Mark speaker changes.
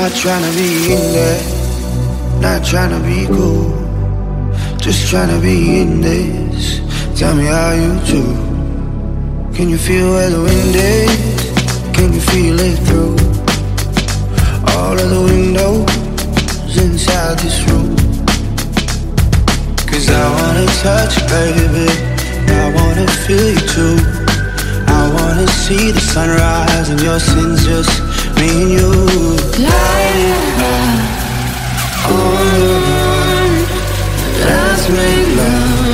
Speaker 1: Not trying to be in there, not trying to be cool, just trying to be in this. Tell me how you do. Can you feel where the wind is? Can you feel it through all of the windows inside this room? Cause I wanna touch you, baby, I wanna feel you too. I wanna see the sunrise and your sins, just me and you. Light up on the run, let's make love